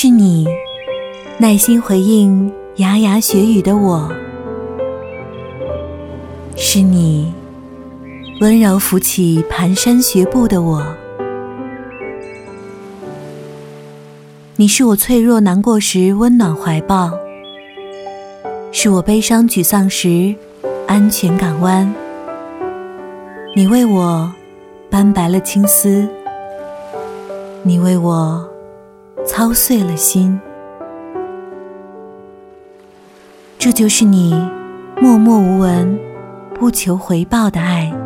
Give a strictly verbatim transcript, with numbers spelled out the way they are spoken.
是你耐心回应牙牙学语的我，是你温柔扶起蹒跚学步的我，你是我脆弱难过时温暖怀抱，是我悲伤沮丧时安全港湾。你为我斑白了青丝，你为我操碎了心，这就是你默默无闻不求回报的爱。